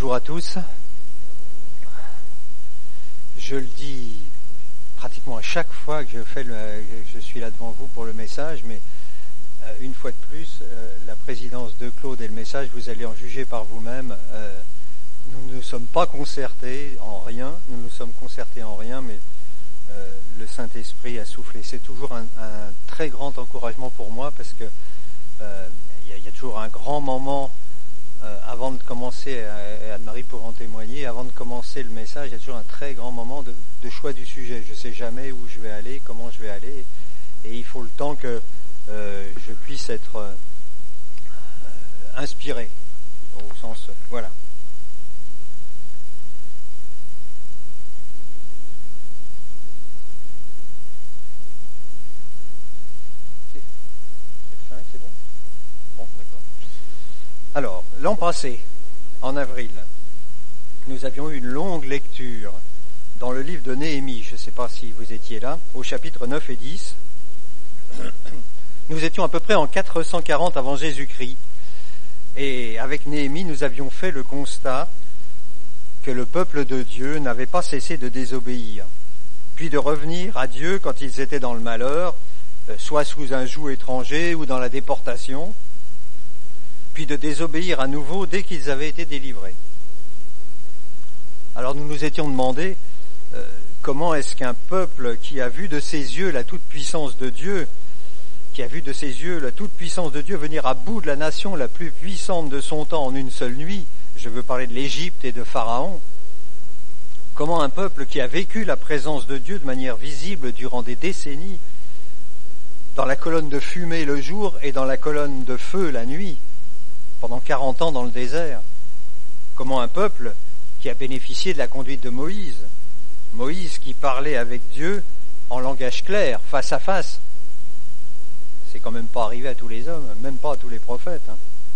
Bonjour à tous. Je le dis pratiquement à chaque fois que je suis là devant vous pour le message, mais une fois de plus, la présidence de Claude et le message, vous allez en juger par vous-même. Nous ne nous sommes pas concertés en rien, mais le Saint-Esprit a soufflé. C'est toujours un très grand encouragement pour moi parce que il y a toujours un grand moment avant de commencer, et Anne-Marie pourra en témoigner, avant de commencer le message, il y a toujours un très grand moment de choix du sujet. Je ne sais jamais où je vais aller, comment je vais aller, et il faut le temps que je puisse être inspiré, au sens, voilà. C'est 5, c'est bon ? Bon, d'accord. Alors, l'an passé, en avril, nous avions eu une longue lecture dans le livre de Néhémie, je ne sais pas si vous étiez là, au chapitre 9 et 10. Nous étions à peu près en 440 avant Jésus-Christ, et avec Néhémie, nous avions fait le constat que le peuple de Dieu n'avait pas cessé de désobéir, puis de revenir à Dieu quand ils étaient dans le malheur, soit sous un joug étranger ou dans la déportation, puis de désobéir à nouveau dès qu'ils avaient été délivrés. Alors nous nous étions demandé comment est-ce qu'un peuple qui a vu de ses yeux la toute-puissance de Dieu, venir à bout de la nation la plus puissante de son temps en une seule nuit, je veux parler de l'Égypte et de Pharaon, comment un peuple qui a vécu la présence de Dieu de manière visible durant des décennies, dans la colonne de fumée le jour et dans la colonne de feu la nuit, pendant 40 ans dans le désert, comment un peuple qui a bénéficié de la conduite de Moïse qui parlait avec Dieu en langage clair, face à face. C'est quand même pas arrivé à tous les hommes, même pas à tous les prophètes.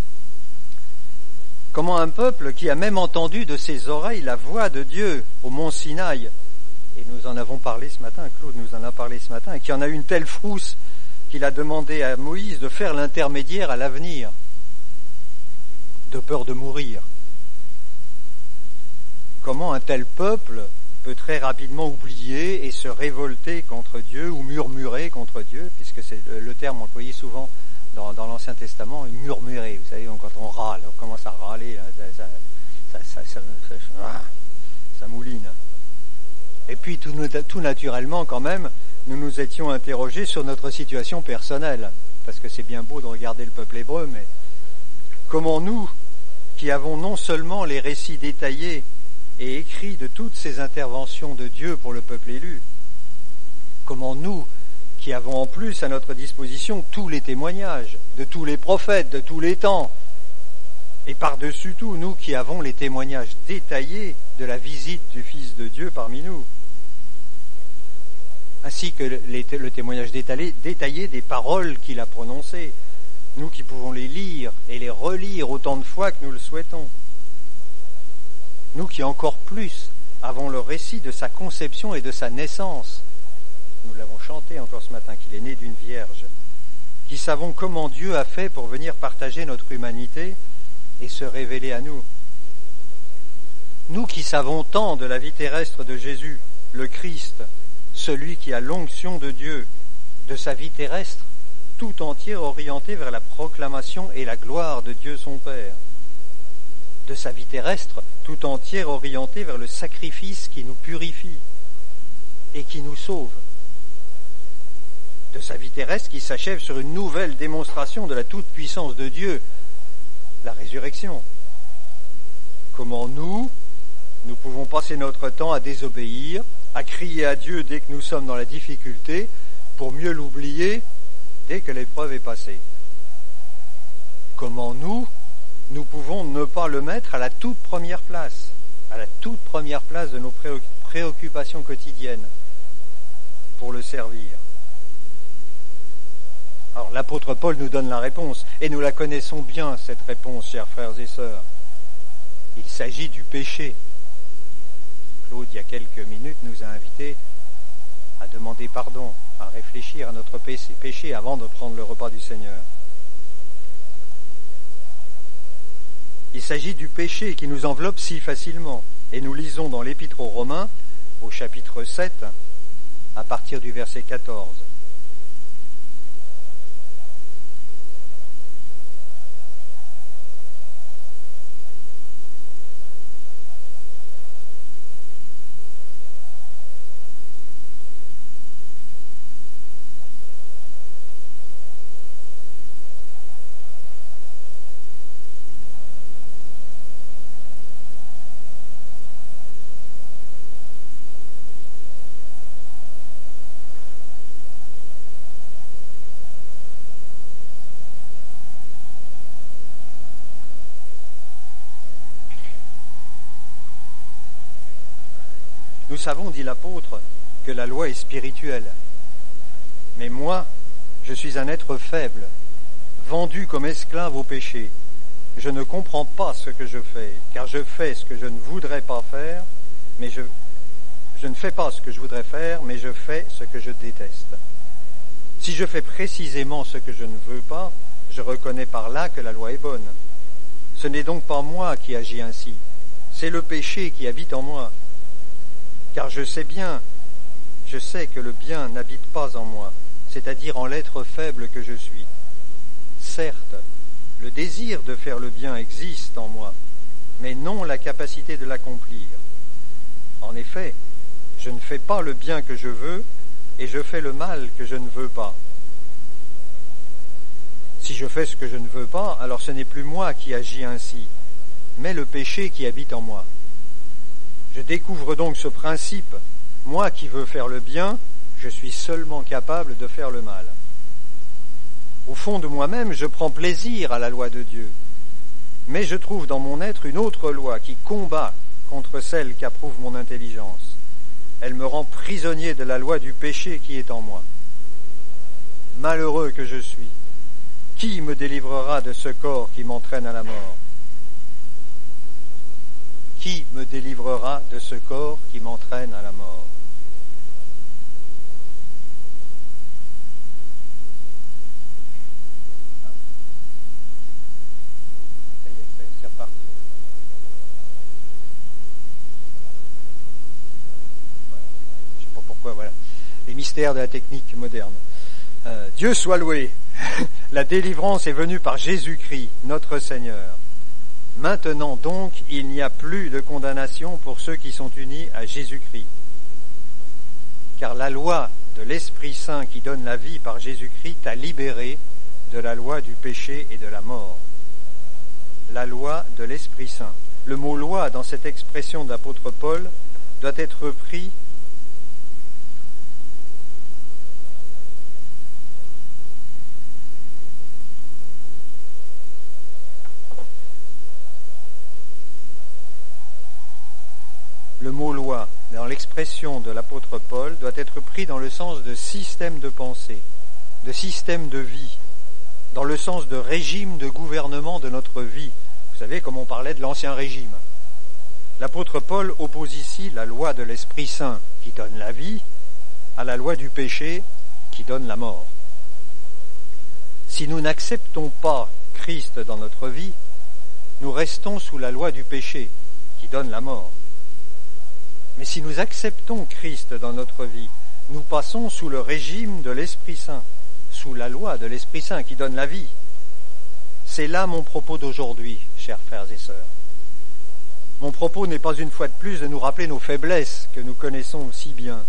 Comment un peuple qui a même entendu de ses oreilles la voix de Dieu au mont Sinaï, et nous en avons parlé ce matin, Claude nous en a parlé ce matin, et qui en a eu une telle frousse qu'il a demandé à Moïse de faire l'intermédiaire à l'avenir, de peur de mourir. Comment un tel peuple peut très rapidement oublier et se révolter contre Dieu ou murmurer contre Dieu, puisque c'est le terme employé souvent dans l'Ancien Testament, murmurer. Vous savez, quand on râle, on commence à râler, ça mouline. Et puis tout naturellement quand même, nous nous étions interrogés sur notre situation personnelle, parce que c'est bien beau de regarder le peuple hébreu, mais comment nous, qui avons non seulement les récits détaillés et écrits de toutes ces interventions de Dieu pour le peuple élu, comment nous, qui avons en plus à notre disposition tous les témoignages de tous les prophètes de tous les temps, et par-dessus tout, nous qui avons les témoignages détaillés de la visite du Fils de Dieu parmi nous, ainsi que le témoignage détaillé des paroles qu'il a prononcées, nous qui pouvons les lire et les relire autant de fois que nous le souhaitons. Nous qui encore plus avons le récit de sa conception et de sa naissance. Nous l'avons chanté encore ce matin, qu'il est né d'une vierge. Qui savons comment Dieu a fait pour venir partager notre humanité et se révéler à nous. Nous qui savons tant de la vie terrestre de Jésus, le Christ, celui qui a l'onction de Dieu, de sa vie terrestre, tout entière orientée vers la proclamation et la gloire de Dieu son Père. De sa vie terrestre, tout entière orientée vers le sacrifice qui nous purifie et qui nous sauve. De sa vie terrestre qui s'achève sur une nouvelle démonstration de la toute-puissance de Dieu, la résurrection. Comment nous pouvons passer notre temps à désobéir, à crier à Dieu dès que nous sommes dans la difficulté, pour mieux l'oublier dès que l'épreuve est passée. Comment nous pouvons ne pas le mettre à la toute première place de nos préoccupations quotidiennes pour le servir. Alors l'apôtre Paul nous donne la réponse, et nous la connaissons bien, cette réponse, chers frères et sœurs. Il s'agit du péché. Claude, il y a quelques minutes, nous a invités à demander pardon, à réfléchir à notre péché avant de prendre le repas du Seigneur. Il s'agit du péché qui nous enveloppe si facilement. Et nous lisons dans l'Épître aux Romains, au chapitre 7, à partir du verset 14. Nous savons, dit l'apôtre, que la loi est spirituelle. Mais moi, je suis un être faible, vendu comme esclave au péché. Je ne comprends pas ce que je fais, car je fais ce que je ne voudrais pas faire, mais je ne fais pas ce que je voudrais faire, mais je fais ce que je déteste. Si je fais précisément ce que je ne veux pas, je reconnais par là que la loi est bonne. Ce n'est donc pas moi qui agis ainsi, c'est le péché qui habite en moi. Car je sais que le bien n'habite pas en moi, c'est-à-dire en l'être faible que je suis. Certes, le désir de faire le bien existe en moi, mais non la capacité de l'accomplir. En effet, je ne fais pas le bien que je veux, et je fais le mal que je ne veux pas. Si je fais ce que je ne veux pas, alors ce n'est plus moi qui agis ainsi, mais le péché qui habite en moi. Je découvre donc ce principe. Moi qui veux faire le bien, je suis seulement capable de faire le mal. Au fond de moi-même, je prends plaisir à la loi de Dieu. Mais je trouve dans mon être une autre loi qui combat contre celle qu'approuve mon intelligence. Elle me rend prisonnier de la loi du péché qui est en moi. Malheureux que je suis, qui me délivrera de ce corps qui m'entraîne à la mort ? Qui me délivrera de ce corps qui m'entraîne à la mort ? Ça y est, c'est reparti. Voilà. Je ne sais pas pourquoi, voilà. Les mystères de la technique moderne. Dieu soit loué. La délivrance est venue par Jésus-Christ, notre Seigneur. Maintenant donc, il n'y a plus de condamnation pour ceux qui sont unis à Jésus-Christ. Car la loi de l'Esprit Saint qui donne la vie par Jésus-Christ t'a libéré de la loi du péché et de la mort. La loi de l'Esprit Saint. Le mot loi dans cette expression de l'apôtre Paul doit être pris Le mot loi, dans l'expression de l'apôtre Paul, doit être pris dans le sens de système de pensée, de système de vie, dans le sens de régime de gouvernement de notre vie. Vous savez, comme on parlait de l'ancien régime. L'apôtre Paul oppose ici la loi de l'Esprit Saint qui donne la vie à la loi du péché qui donne la mort. Si nous n'acceptons pas Christ dans notre vie, nous restons sous la loi du péché qui donne la mort. Mais si nous acceptons Christ dans notre vie, nous passons sous le régime de l'Esprit Saint, sous la loi de l'Esprit Saint qui donne la vie. C'est là mon propos d'aujourd'hui, chers frères et sœurs. Mon propos n'est pas une fois de plus de nous rappeler nos faiblesses que nous connaissons si bien,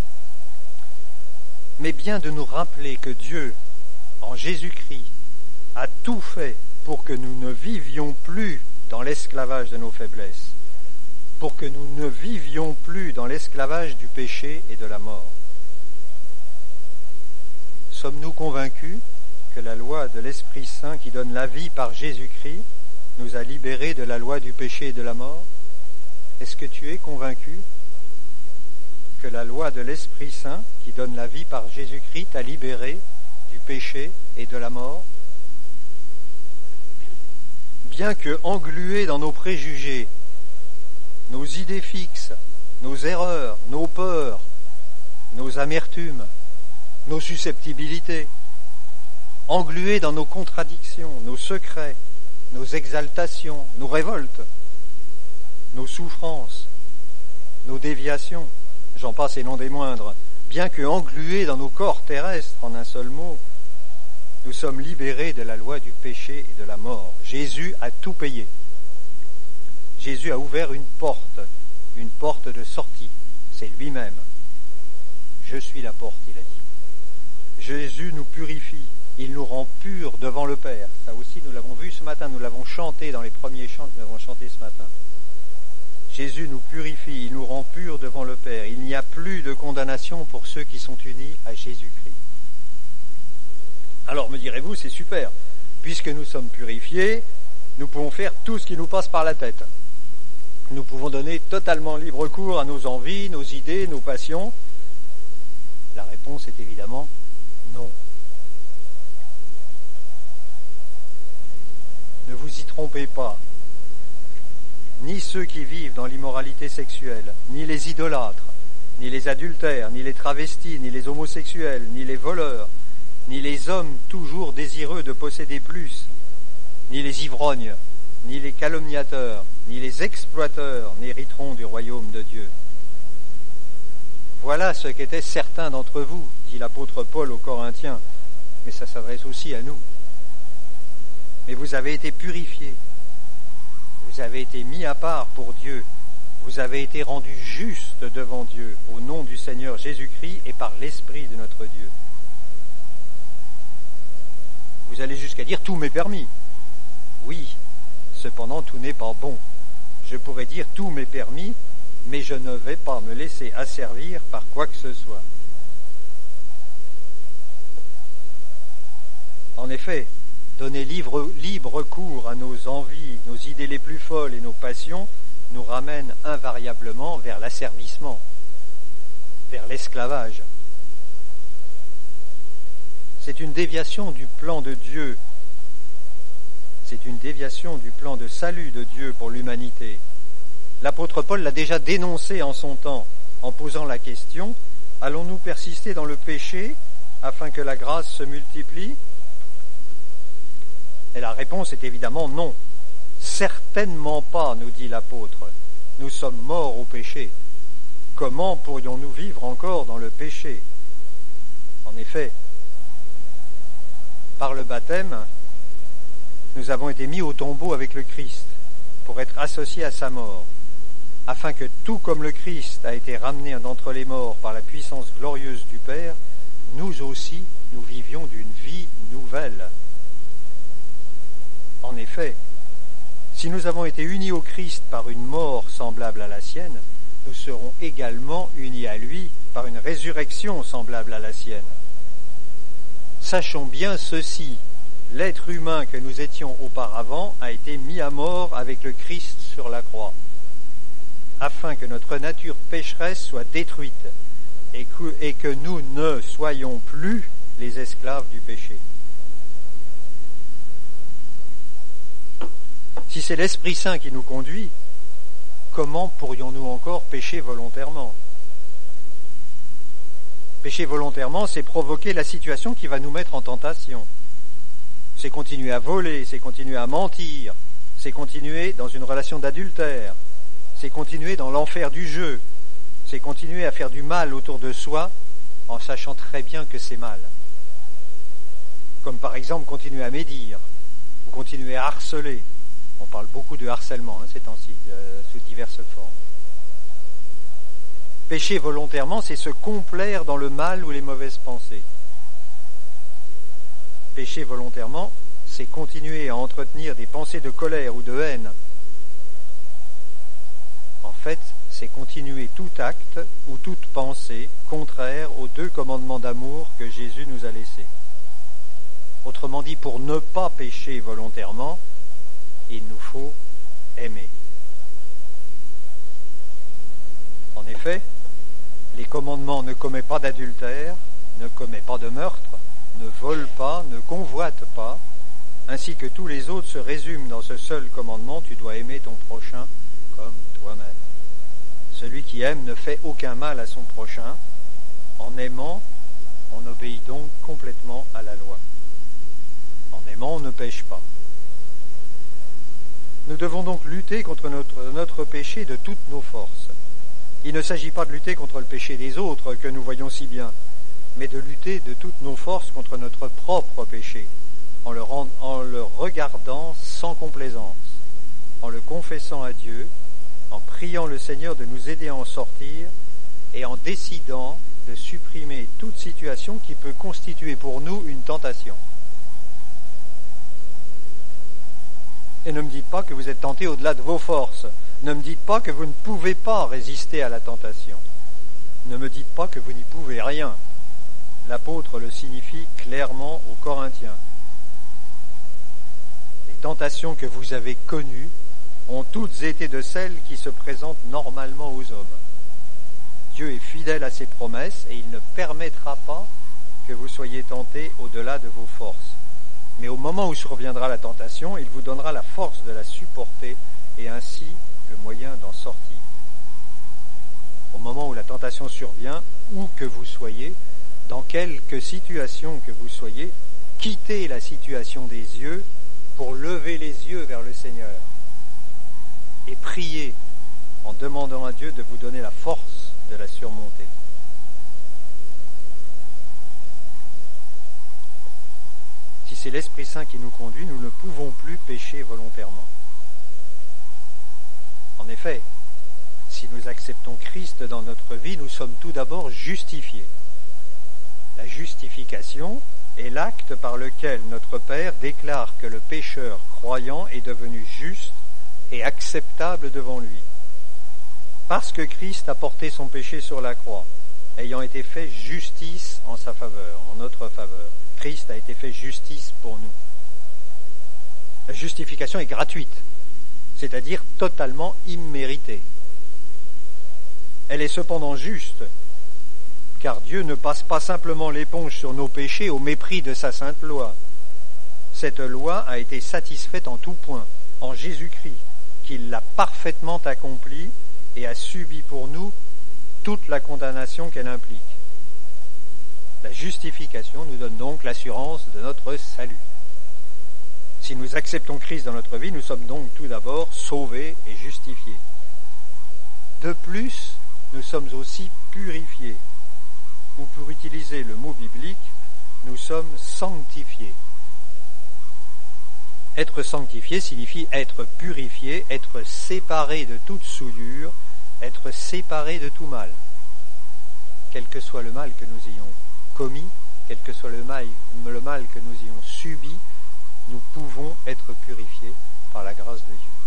mais bien de nous rappeler que Dieu, en Jésus-Christ, a tout fait pour que nous ne vivions plus dans l'esclavage de nos faiblesses, pour que nous ne vivions plus dans l'esclavage du péché et de la mort. Sommes-nous convaincus que la loi de l'Esprit Saint qui donne la vie par Jésus-Christ nous a libérés de la loi du péché et de la mort ? Est-ce que tu es convaincu que la loi de l'Esprit Saint qui donne la vie par Jésus-Christ t'a libéré du péché et de la mort ? Bien que englués dans nos préjugés, nos idées fixes, nos erreurs, nos peurs, nos amertumes, nos susceptibilités, englués dans nos contradictions, nos secrets, nos exaltations, nos révoltes, nos souffrances, nos déviations, j'en passe et non des moindres, bien que englués dans nos corps terrestres en un seul mot, nous sommes libérés de la loi du péché et de la mort. Jésus a tout payé. Jésus a ouvert une porte de sortie, c'est lui-même. Je suis la porte, il a dit. Jésus nous purifie, il nous rend purs devant le Père. Ça aussi, nous l'avons vu ce matin, nous l'avons chanté dans les premiers chants que nous avons chantés ce matin. Jésus nous purifie, il nous rend purs devant le Père. Il n'y a plus de condamnation pour ceux qui sont unis à Jésus-Christ. Alors me direz-vous, c'est super. Puisque nous sommes purifiés, nous pouvons faire tout ce qui nous passe par la tête. Nous pouvons donner totalement libre cours à nos envies, nos idées, nos passions. La réponse est évidemment non. Ne vous y trompez pas. Ni ceux qui vivent dans l'immoralité sexuelle, ni les idolâtres, ni les adultères, ni les travestis, ni les homosexuels, ni les voleurs, ni les hommes toujours désireux de posséder plus, ni les ivrognes, ni les calomniateurs, ni les exploiteurs n'hériteront du royaume de Dieu. Voilà ce qu'étaient certains d'entre vous, dit l'apôtre Paul aux Corinthiens, mais ça s'adresse aussi à nous. Mais vous avez été purifiés, vous avez été mis à part pour Dieu, vous avez été rendus justes devant Dieu, au nom du Seigneur Jésus-Christ et par l'Esprit de notre Dieu. Vous allez jusqu'à dire « tout m'est permis ». Oui, cependant tout n'est pas bon. Je pourrais dire « tout m'est permis », mais je ne vais pas me laisser asservir par quoi que ce soit. En effet, donner libre cours à nos envies, nos idées les plus folles et nos passions nous ramène invariablement vers l'asservissement, vers l'esclavage. C'est une déviation du plan de Dieu. C'est une déviation du plan de salut de Dieu pour l'humanité. L'apôtre Paul l'a déjà dénoncé en son temps, en posant la question, allons-nous persister dans le péché afin que la grâce se multiplie ? Et la réponse est évidemment non. Certainement pas, nous dit l'apôtre. Nous sommes morts au péché. Comment pourrions-nous vivre encore dans le péché ? En effet, par le baptême, nous avons été mis au tombeau avec le Christ pour être associés à sa mort, afin que tout comme le Christ a été ramené d'entre les morts par la puissance glorieuse du Père, nous aussi, nous vivions d'une vie nouvelle. En effet, si nous avons été unis au Christ par une mort semblable à la sienne, nous serons également unis à lui par une résurrection semblable à la sienne. Sachons bien ceci, l'être humain que nous étions auparavant a été mis à mort avec le Christ sur la croix, afin que notre nature pécheresse soit détruite et que nous ne soyons plus les esclaves du péché. Si c'est l'Esprit Saint qui nous conduit, comment pourrions-nous encore pécher volontairement ? Pécher volontairement, c'est provoquer la situation qui va nous mettre en tentation. C'est continuer à voler, c'est continuer à mentir, c'est continuer dans une relation d'adultère, c'est continuer dans l'enfer du jeu, c'est continuer à faire du mal autour de soi en sachant très bien que c'est mal. Comme par exemple continuer à médire, ou continuer à harceler. On parle beaucoup de harcèlement ces temps-ci, sous diverses formes. Pécher volontairement, c'est se complaire dans le mal ou les mauvaises pensées. Pécher volontairement, c'est continuer à entretenir des pensées de colère ou de haine. En fait, c'est continuer tout acte ou toute pensée contraire aux 2 commandements d'amour que Jésus nous a laissés. Autrement dit, pour ne pas pécher volontairement, il nous faut aimer. En effet, les commandements ne commets pas d'adultère, ne commets pas de meurtre, ne vole pas, ne convoite pas, ainsi que tous les autres se résument dans ce seul commandement, tu dois aimer ton prochain comme toi-même. Celui qui aime ne fait aucun mal à son prochain. En aimant, on obéit donc complètement à la loi. En aimant, on ne pêche pas. Nous devons donc lutter contre notre péché de toutes nos forces. Il ne s'agit pas de lutter contre le péché des autres, que nous voyons si bien, mais de lutter de toutes nos forces contre notre propre péché, en le regardant sans complaisance, en le confessant à Dieu, en priant le Seigneur de nous aider à en sortir et en décidant de supprimer toute situation qui peut constituer pour nous une tentation. Et ne me dites pas que vous êtes tenté au-delà de vos forces. Ne me dites pas que vous ne pouvez pas résister à la tentation. Ne me dites pas que vous n'y pouvez rien. L'apôtre le signifie clairement aux Corinthiens. Les tentations que vous avez connues ont toutes été de celles qui se présentent normalement aux hommes. Dieu est fidèle à ses promesses et il ne permettra pas que vous soyez tentés au-delà de vos forces. Mais au moment où surviendra la tentation, il vous donnera la force de la supporter et ainsi le moyen d'en sortir. Au moment où la tentation survient, où que vous soyez, dans quelque situation que vous soyez, quittez la situation des yeux pour lever les yeux vers le Seigneur et priez en demandant à Dieu de vous donner la force de la surmonter. Si c'est l'Esprit Saint qui nous conduit, nous ne pouvons plus pécher volontairement. En effet, si nous acceptons Christ dans notre vie, nous sommes tout d'abord justifiés. La justification est l'acte par lequel notre Père déclare que le pécheur croyant est devenu juste et acceptable devant lui. Parce que Christ a porté son péché sur la croix, ayant été fait justice en sa faveur, en notre faveur. Christ a été fait justice pour nous. La justification est gratuite, c'est-à-dire totalement imméritée. Elle est cependant juste, car Dieu ne passe pas simplement l'éponge sur nos péchés au mépris de sa sainte loi. Cette loi a été satisfaite en tout point, en Jésus-Christ, qui l'a parfaitement accomplie et a subi pour nous toute la condamnation qu'elle implique. La justification nous donne donc l'assurance de notre salut. Si nous acceptons Christ dans notre vie, nous sommes donc tout d'abord sauvés et justifiés. De plus, nous sommes aussi purifiés, ou pour utiliser le mot biblique, nous sommes sanctifiés. Être sanctifié signifie être purifié, être séparé de toute souillure, être séparé de tout mal. Quel que soit le mal que nous ayons commis, quel que soit le mal que nous ayons subi, nous pouvons être purifiés par la grâce de Dieu.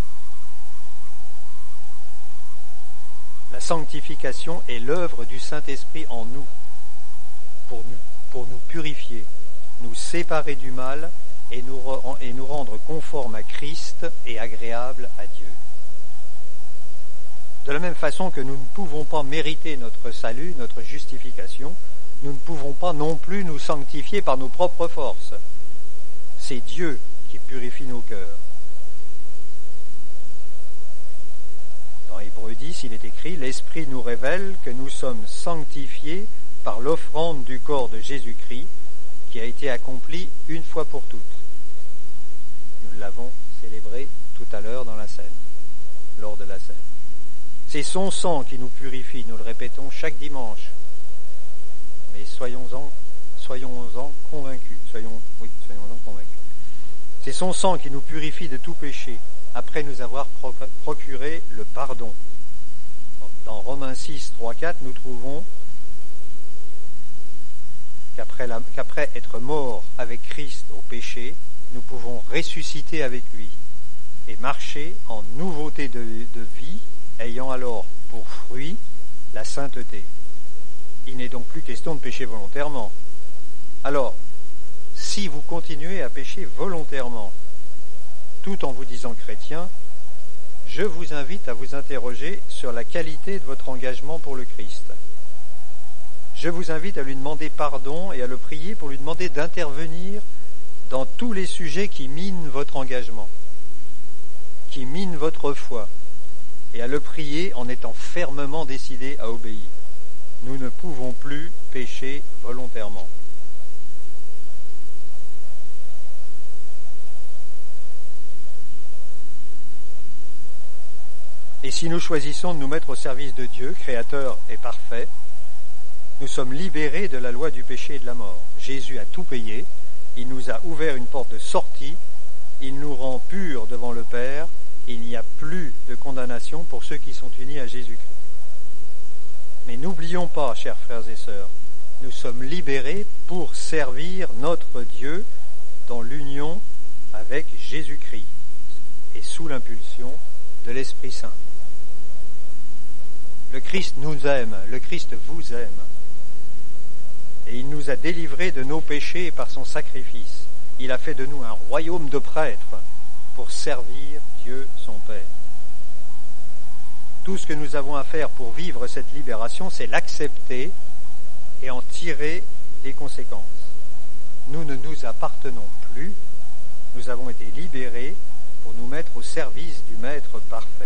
La sanctification est l'œuvre du Saint-Esprit en nous, pour nous purifier, nous séparer du mal et nous rendre conformes à Christ et agréables à Dieu. De la même façon que nous ne pouvons pas mériter notre salut, notre justification, nous ne pouvons pas non plus nous sanctifier par nos propres forces. C'est Dieu qui purifie nos cœurs. Dans Hébreux 10, il est écrit « L'Esprit nous révèle que nous sommes sanctifiés par l'offrande du corps de Jésus-Christ qui a été accomplie une fois pour toutes. » Nous l'avons célébré tout à l'heure dans la scène, lors de la scène. C'est son sang qui nous purifie, nous le répétons chaque dimanche. Mais soyons-en convaincus. Soyons-en convaincus. C'est son sang qui nous purifie de tout péché, après nous avoir procuré le pardon. Dans Romains 6, 3, 4, nous trouvons qu'après être morts avec Christ au péché, nous pouvons ressusciter avec lui et marcher en nouveauté de vie, ayant alors pour fruit la sainteté. Il n'est donc plus question de pécher volontairement. Alors, si vous continuez à pécher volontairement, tout en vous disant chrétien, je vous invite à vous interroger sur la qualité de votre engagement pour le Christ. Je vous invite à lui demander pardon et à le prier pour lui demander d'intervenir dans tous les sujets qui minent votre engagement, qui minent votre foi, et à le prier en étant fermement décidé à obéir. Nous ne pouvons plus pécher volontairement. Et si nous choisissons de nous mettre au service de Dieu, créateur et parfait, nous sommes libérés de la loi du péché et de la mort. Jésus a tout payé, il nous a ouvert une porte de sortie, il nous rend purs devant le Père, il n'y a plus de condamnation pour ceux qui sont unis à Jésus-Christ. Mais n'oublions pas, chers frères et sœurs, nous sommes libérés pour servir notre Dieu dans l'union avec Jésus-Christ et sous l'impulsion de l'Esprit Saint. Le Christ nous aime, le Christ vous aime. Et il nous a délivrés de nos péchés par son sacrifice. Il a fait de nous un royaume de prêtres pour servir Dieu son Père. Tout ce que nous avons à faire pour vivre cette libération, c'est l'accepter et en tirer les conséquences. Nous ne nous appartenons plus, nous avons été libérés pour nous mettre au service du Maître parfait.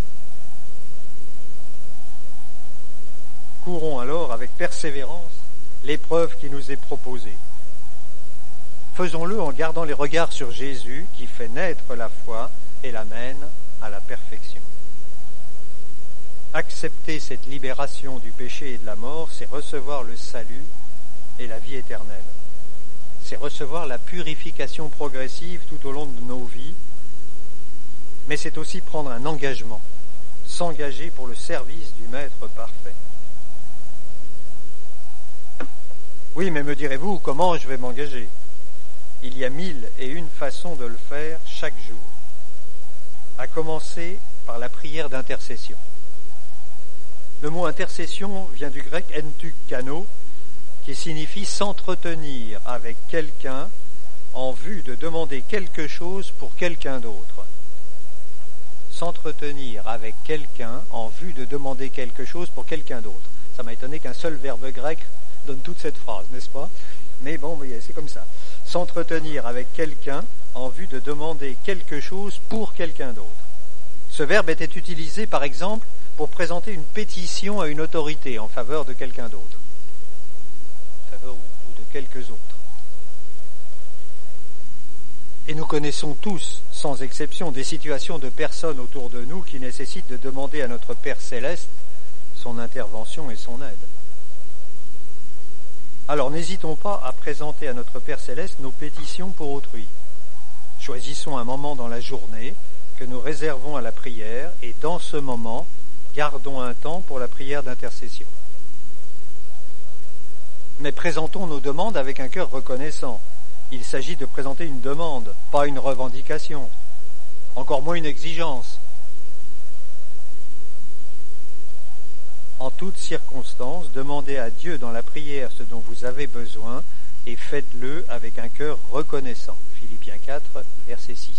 Courons alors avec persévérance l'épreuve qui nous est proposée. Faisons-le en gardant les regards sur Jésus qui fait naître la foi et l'amène à la perfection. Accepter cette libération du péché et de la mort, c'est recevoir le salut et la vie éternelle. C'est recevoir la purification progressive tout au long de nos vies, mais c'est aussi prendre un engagement, s'engager pour le service du Maître parfait. Oui, mais me direz-vous, comment je vais m'engager ? Il y a 1001 façons de le faire chaque jour, à commencer par la prière d'intercession. Le mot intercession vient du grec entukano, qui signifie s'entretenir avec quelqu'un en vue de demander quelque chose pour quelqu'un d'autre. S'entretenir avec quelqu'un en vue de demander quelque chose pour quelqu'un d'autre. Ça m'a étonné qu'un seul verbe grec donne toute cette phrase, n'est-ce pas ? Mais bon, c'est comme ça. S'entretenir avec quelqu'un en vue de demander quelque chose pour quelqu'un d'autre. Ce verbe était utilisé, par exemple, pour présenter une pétition à une autorité en faveur de quelqu'un d'autre. En faveur ou de quelques autres. Et nous connaissons tous, sans exception, des situations de personnes autour de nous qui nécessitent de demander à notre Père Céleste son intervention et son aide. Alors n'hésitons pas à présenter à notre Père Céleste nos pétitions pour autrui. Choisissons un moment dans la journée que nous réservons à la prière et dans ce moment, gardons un temps pour la prière d'intercession. Mais présentons nos demandes avec un cœur reconnaissant. Il s'agit de présenter une demande, pas une revendication, encore moins une exigence. En toutes circonstances, demandez à Dieu dans la prière ce dont vous avez besoin et faites-le avec un cœur reconnaissant. Philippiens 4, verset 6.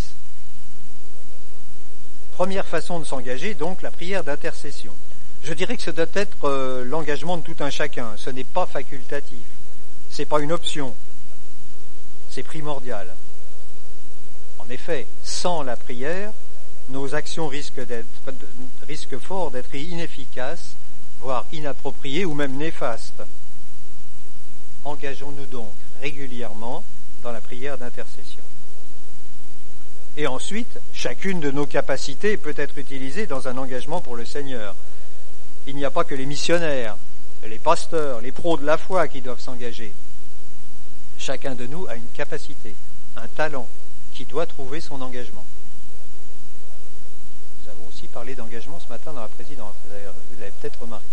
Première façon de s'engager, donc, la prière d'intercession. Je dirais que ce doit être l'engagement de tout un chacun. Ce n'est pas facultatif. C'est pas une option. C'est primordial. En effet, sans la prière, nos actions risquent fort d'être inefficaces, voire inappropriées ou même néfastes. Engageons-nous donc régulièrement dans la prière d'intercession. Et ensuite, chacune de nos capacités peut être utilisée dans un engagement pour le Seigneur. Il n'y a pas que les missionnaires, les pasteurs, les pros de la foi qui doivent s'engager. Chacun de nous a une capacité, un talent qui doit trouver son engagement. Nous avons aussi parlé d'engagement ce matin dans la présidence, vous l'avez peut-être remarqué.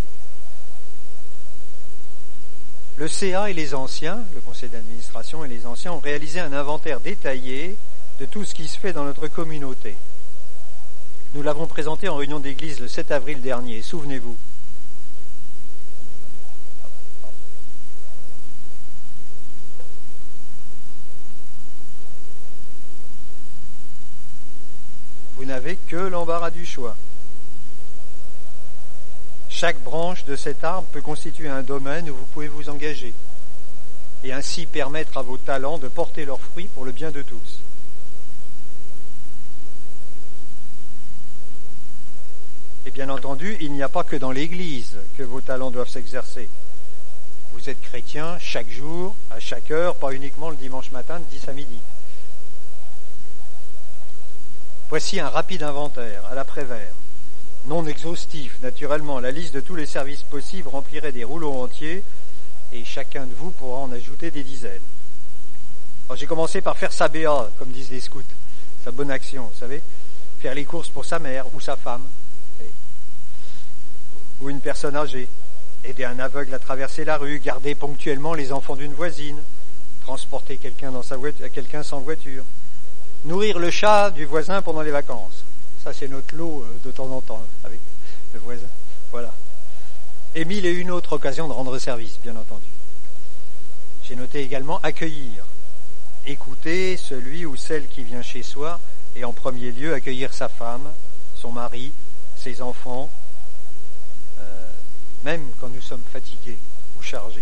Le CA et les anciens, le conseil d'administration et les anciens, ont réalisé un inventaire détaillé de tout ce qui se fait dans notre communauté. Nous l'avons présenté en réunion d'église le 7 avril dernier, souvenez-vous. Vous n'avez que l'embarras du choix. Chaque branche de cet arbre peut constituer un domaine où vous pouvez vous engager et ainsi permettre à vos talents de porter leurs fruits pour le bien de tous. Et bien entendu, il n'y a pas que dans l'Église que vos talents doivent s'exercer. Vous êtes chrétien chaque jour, à chaque heure, pas uniquement le dimanche matin de 10 à midi. Voici un rapide inventaire à l'après-vert. non exhaustif, naturellement. La liste de tous les services possibles remplirait des rouleaux entiers et chacun de vous pourra en ajouter des dizaines. Alors, j'ai commencé par faire sa BA, comme disent les scouts, sa bonne action, vous savez, faire les courses pour sa mère ou sa femme, ou une personne âgée, aider un aveugle à traverser la rue, garder ponctuellement les enfants d'une voisine, transporter quelqu'un sans voiture, nourrir le chat du voisin pendant les vacances. Ça, c'est notre lot de temps en temps avec le voisin. Voilà. Et 1001 autres occasions de rendre service, bien entendu. J'ai noté également accueillir. Écouter celui ou celle qui vient chez soi et en premier lieu accueillir sa femme, son mari, ses enfants, même quand nous sommes fatigués ou chargés.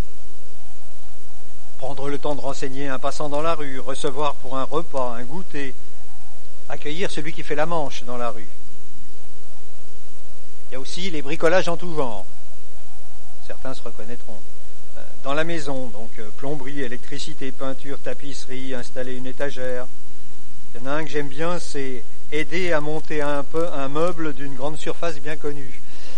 Prendre le temps de renseigner un passant dans la rue, recevoir pour un repas, un goûter, accueillir celui qui fait la manche dans la rue. Il y a aussi les bricolages en tout genre. Certains se reconnaîtront. Dans la maison, donc plomberie, électricité, peinture, tapisserie, installer une étagère. Il y en a un que j'aime bien, c'est aider à monter un meuble d'une grande surface bien connue.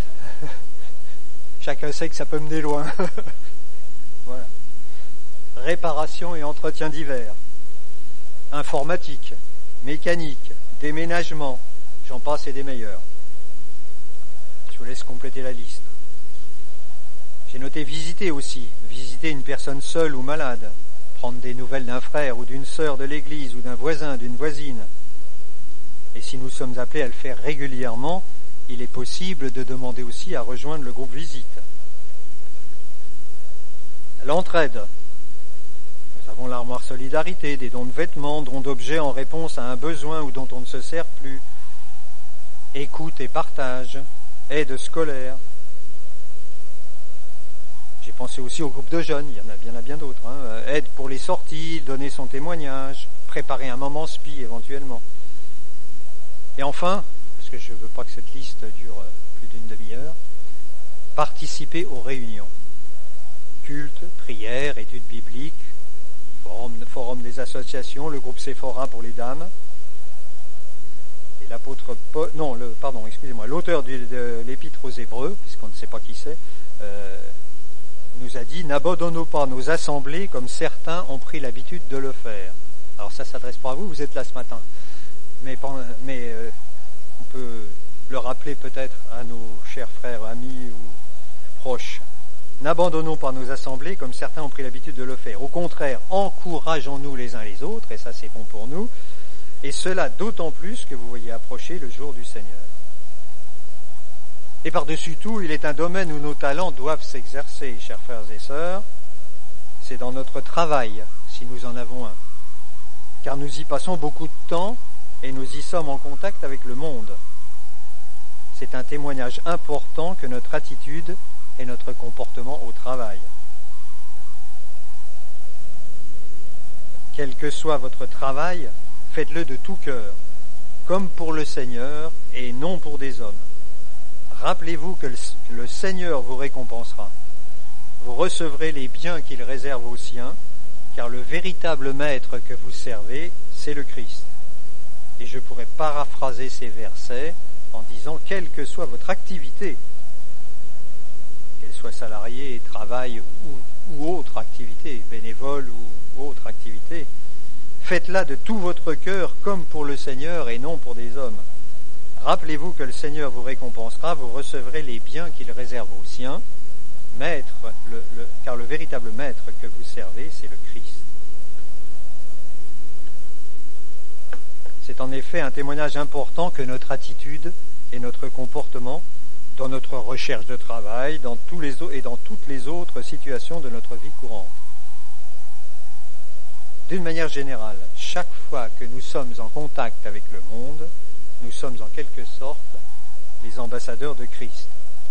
Chacun sait que ça peut mener loin. Voilà. Réparation et entretien divers. Informatique, mécanique, déménagement, j'en passe et des meilleurs. Je vous laisse compléter la liste. J'ai noté visiter aussi, visiter une personne seule ou malade, prendre des nouvelles d'un frère ou d'une sœur de l'église ou d'un voisin, d'une voisine. Et si nous sommes appelés à le faire régulièrement, il est possible de demander aussi à rejoindre le groupe visite. L'entraide. Nous avons l'armoire solidarité, des dons de vêtements, dons d'objets en réponse à un besoin ou dont on ne se sert plus. Écoute et partage, aide scolaire. J'ai pensé aussi au groupe de jeunes, il y en a bien d'autres. Aide pour les sorties, donner son témoignage, préparer un moment spi éventuellement. Et enfin, parce que je ne veux pas que cette liste dure plus d'une demi-heure, participer aux réunions. Culte, prière, études bibliques, forum des associations, le groupe Séphora pour les dames. Et l'apôtre Paul, l'auteur de l'épître aux Hébreux, puisqu'on ne sait pas qui c'est, nous a dit « N'abandonnons pas nos assemblées comme certains ont pris l'habitude de le faire ». Alors ça s'adresse pas à vous, vous êtes là ce matin. Mais on peut le rappeler peut-être à nos chers frères, amis ou proches. N'abandonnons pas nos assemblées comme certains ont pris l'habitude de le faire. Au contraire, encourageons-nous les uns les autres, et ça c'est bon pour nous, et cela d'autant plus que vous voyez approcher le jour du Seigneur. Et par-dessus tout, il est un domaine où nos talents doivent s'exercer, chers frères et sœurs, c'est dans notre travail, si nous en avons un. Car nous y passons beaucoup de temps et nous y sommes en contact avec le monde. C'est un témoignage important que notre attitude et notre comportement au travail. Quel que soit votre travail, faites-le de tout cœur, comme pour le Seigneur et non pour des hommes. Rappelez-vous que le Seigneur vous récompensera. Vous recevrez les biens qu'il réserve aux siens, car le véritable maître que vous servez, c'est le Christ. Et je pourrais paraphraser ces versets en disant, quelle que soit votre activité, qu'elle soit salariée, travail ou autre activité, bénévole ou autre activité, faites-la de tout votre cœur comme pour le Seigneur et non pour des hommes. Rappelez-vous que le Seigneur vous récompensera, vous recevrez les biens qu'il réserve aux siens, car le véritable maître que vous servez, c'est le Christ. C'est en effet un témoignage important que notre attitude et notre comportement, dans notre recherche de travail, dans toutes les autres situations de notre vie courante. D'une manière générale, chaque fois que nous sommes en contact avec le monde, nous sommes en quelque sorte les ambassadeurs de Christ.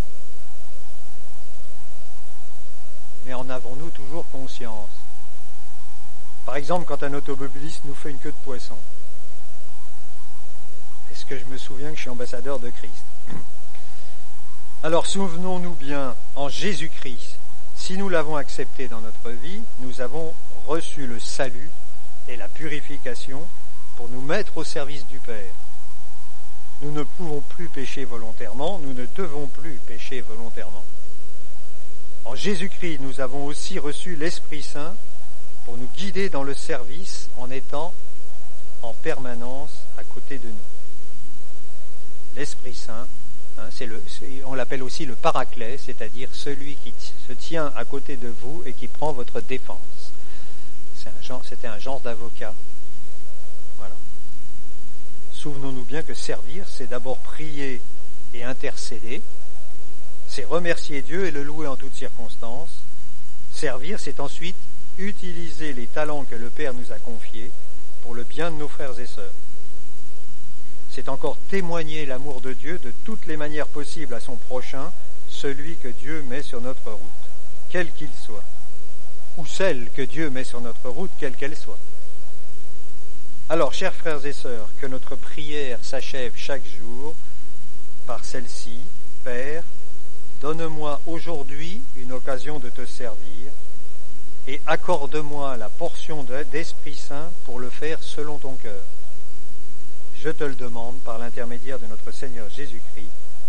Mais en avons-nous toujours conscience? Par exemple, quand un automobiliste nous fait une queue de poisson, est-ce que je me souviens que je suis ambassadeur de Christ? Alors souvenons-nous bien, en Jésus-Christ, si nous l'avons accepté dans notre vie, nous avons reçu le salut et la purification pour nous mettre au service du Père. Nous ne pouvons plus pécher volontairement, nous ne devons plus pécher volontairement. En Jésus-Christ, nous avons aussi reçu l'Esprit Saint pour nous guider dans le service en étant en permanence à côté de nous. L'Esprit Saint, on l'appelle aussi le paraclet, c'est-à-dire celui qui se tient à côté de vous et qui prend votre défense. C'était un genre d'avocat. Voilà. Souvenons-nous bien que servir, c'est d'abord prier et intercéder. C'est remercier Dieu et le louer en toutes circonstances. Servir, c'est ensuite utiliser les talents que le Père nous a confiés pour le bien de nos frères et sœurs. C'est encore témoigner l'amour de Dieu de toutes les manières possibles à son prochain, celui que Dieu met sur notre route, quel qu'il soit, ou celle que Dieu met sur notre route, quelle qu'elle soit. Alors, chers frères et sœurs, que notre prière s'achève chaque jour par celle-ci. Père, donne-moi aujourd'hui une occasion de te servir et accorde-moi la portion d'Esprit Saint pour le faire selon ton cœur. Je te le demande par l'intermédiaire de notre Seigneur Jésus-Christ.